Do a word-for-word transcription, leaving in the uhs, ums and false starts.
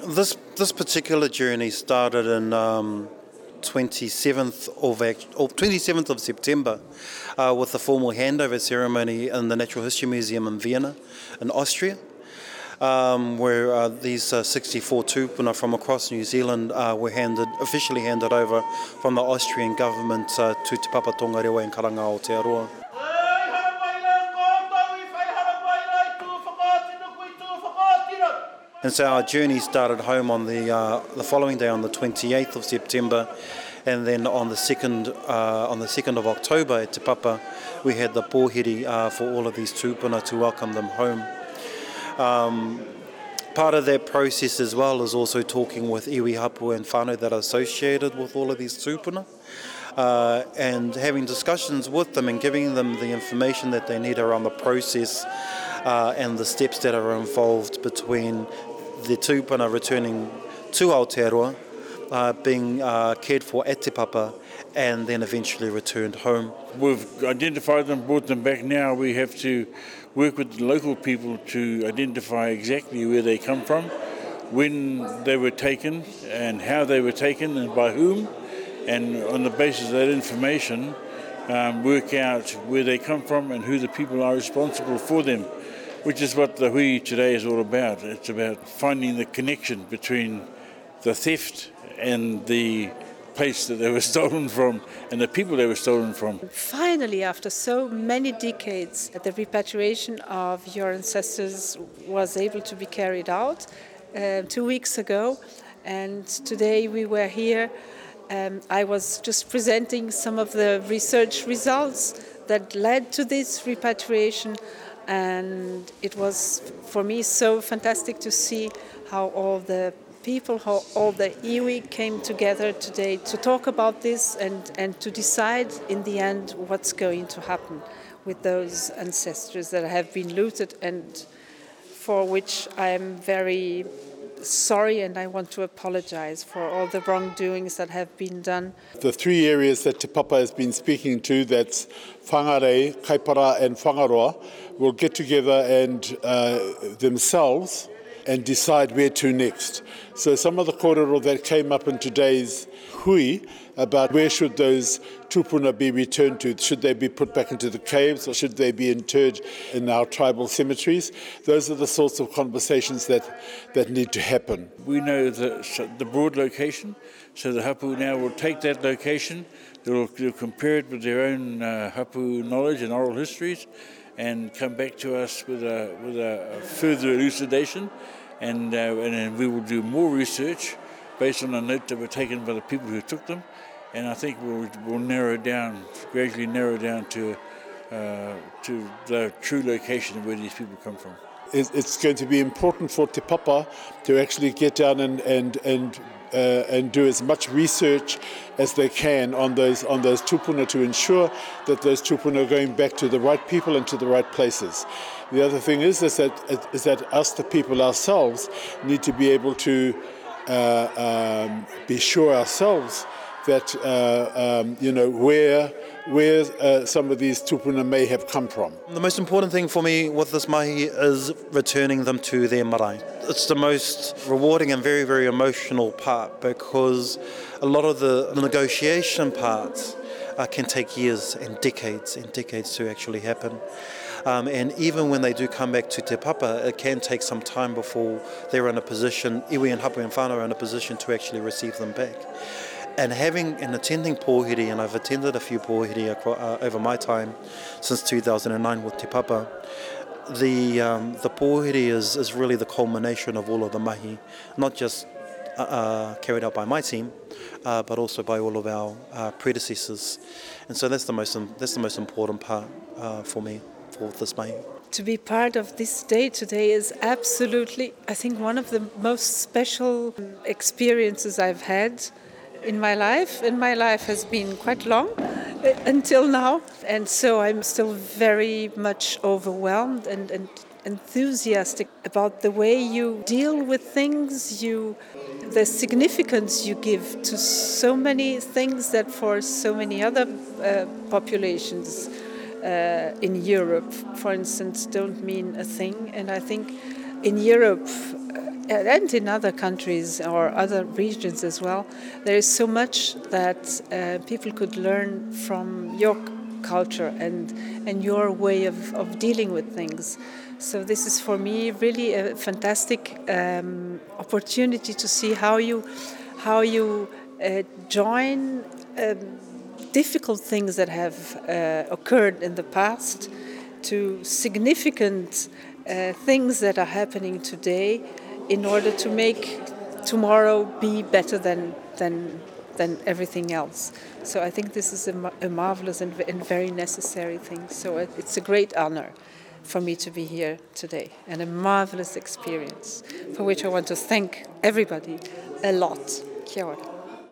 This this particular journey started in um, twenty-seventh of act- oh, twenty-seventh of September uh, with the formal handover ceremony in the Natural History Museum in Vienna, in Austria, um, where uh, these uh, sixty-four tupuna from across New Zealand uh, were handed officially handed over from the Austrian government uh, to Te Papa Tongarewa and Karanga Aotearoa. And so our journey started home on the uh, the following day, on the twenty-eighth of September, and then on the second uh, on the second of October at Te Papa, we had the pōhiri uh, for all of these tupuna to welcome them home. Um, part of that process as well is also talking with iwi, hapu and whānau that are associated with all of these tupuna, uh, and having discussions with them and giving them the information that they need around the process uh, and the steps that are involved between the tupuna returning to Aotearoa, uh, being uh, cared for at Te Papa, and then eventually returned home. We've identified them, brought them back. Now we have to work with the local people to identify exactly where they come from, when they were taken, and how they were taken, and by whom, and on the basis of that information, um, work out where they come from and who the people are responsible for them, which is what the hui today is all about. It's about finding the connection between the theft and the place that they were stolen from and the people they were stolen from. Finally, after so many decades, the repatriation of your ancestors was able to be carried out uh, two weeks ago, and today we were here. Um, I was just presenting some of the research results that led to this repatriation. And it was, for me, so fantastic to see how all the people, how all the iwi came together today to talk about this and, and to decide in the end what's going to happen with those ancestors that have been looted and for which I am very sorry, and I want to apologize for all the wrongdoings that have been done. The three areas that Te Papa has been speaking to, that's Whangarei, Kaipara and Whangaroa, will get together and uh, themselves and decide where to next. So some of the kōrero that came up in today's hui about where should those tupuna be returned to, should they be put back into the caves or should they be interred in our tribal cemeteries, those are the sorts of conversations that, that need to happen. We know the, the broad location, so the hapu now will take that location, they'll, they'll compare it with their own uh, hapu knowledge and oral histories, and come back to us with a, with a further elucidation, and, uh, and then we will do more research based on the note that were taken by the people who took them, and I think we'll, we'll narrow down, gradually narrow down to, uh, to the true location of where these people come from. It's going to be important for Te Papa to actually get down and and and uh, and do as much research as they can on those on those tupuna to ensure that those tupuna are going back to the right people and to the right places. The other thing is, is that is that us, the people ourselves, need to be able to uh, um, be sure ourselves that uh, um, you know where where uh, some of these tupuna may have come from. The most important thing for me with this mahi is returning them to their marae. It's the most rewarding and very, very emotional part, because a lot of the negotiation parts uh, can take years and decades and decades to actually happen. Um, and even when they do come back to Te Papa, it can take some time before they're in a position, iwi and hapu and whānau are in a position to actually receive them back. And having and attending pōhiri, and I've attended a few pōhiri across, uh, over my time since two thousand nine with Te Papa, the um, the pōhiri is, is really the culmination of all of the mahi, not just uh, uh, carried out by my team, uh, but also by all of our uh, predecessors. And so that's the most that's the most important part uh, for me for this mahi. To be part of this day today is absolutely, I think, one of the most special experiences I've had in my life, and my life has been quite long until now, and so I'm still very much overwhelmed and, and enthusiastic about the way you deal with things, you, the significance you give to so many things that for so many other uh, populations uh, in Europe, for instance, don't mean a thing. And I think in Europe, and in other countries or other regions as well, there is so much that uh, people could learn from your culture and, and your way of, of dealing with things. So this is for me really a fantastic um, opportunity to see how you, how you uh, join um, difficult things that have uh, occurred in the past to significant uh, things that are happening today in order to make tomorrow be better than than than everything else. So I think this is a, ma- a marvelous and, and very necessary thing. So it, it's a great honor for me to be here today and a marvelous experience for which I want to thank everybody a lot. Kia ora.